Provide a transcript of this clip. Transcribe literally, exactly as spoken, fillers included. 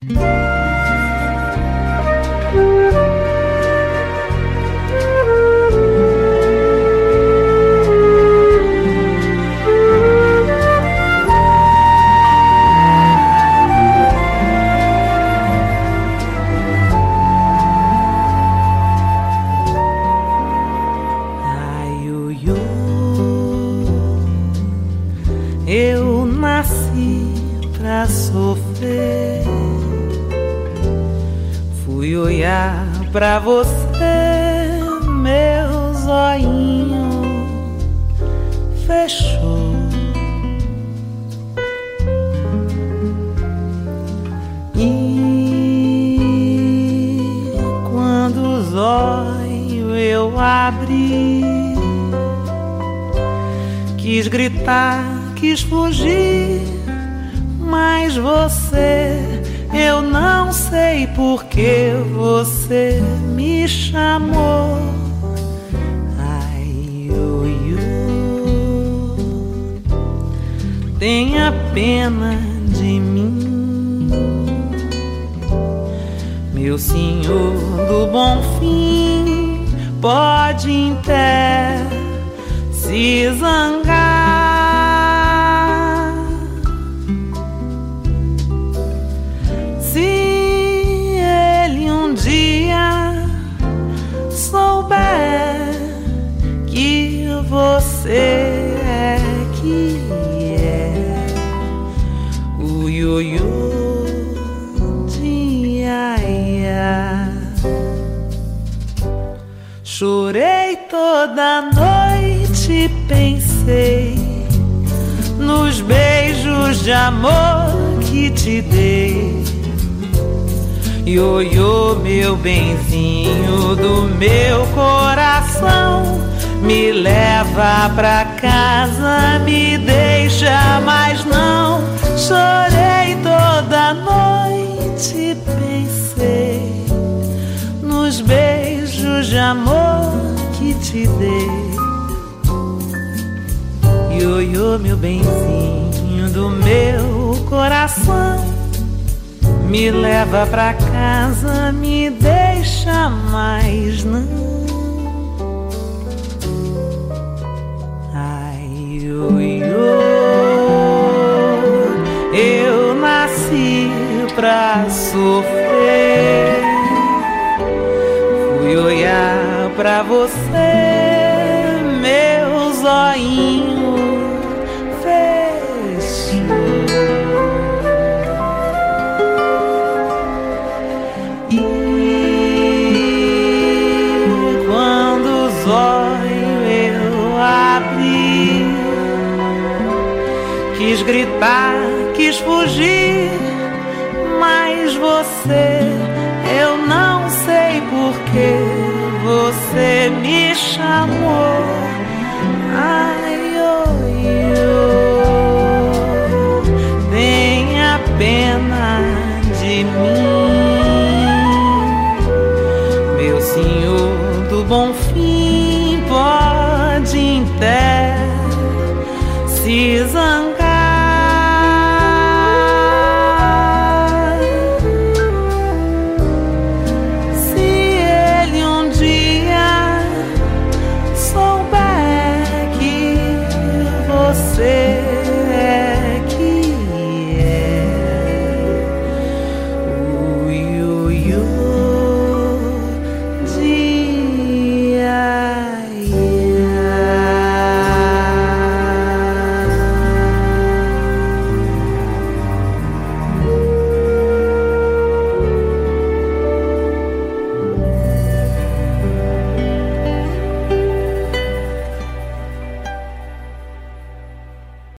Eu nasci pra sofrer. Fui olhar pra você, meu zoinho fechou. E quando os olhos eu abri, quis gritar, quis fugir, mas você, eu não sei por que você me chamou. Ai, oi, oi, tenha pena de mim, meu senhor do bom fim, pode até se zangar. Você é que é o ioiô de Iaia. Chorei toda noite, pensei nos beijos de amor que te dei. Ioiô, meu benzinho do meu coração, me leva pra casa, me deixa mais não. Chorei toda noite, pensei nos beijos de amor que te dei. Ioiô, meu benzinho do meu coração, me leva pra casa, me deixa mais não. Eu nasci pra sofrer. Fui olhar pra você, meu zoinho fechou. E quando os olhos eu abri, quis gritar, quis fugir, mas você, eu não sei por que você me chamou. Ai, oi, oi, tenha pena de mim, meu senhor do bom fim,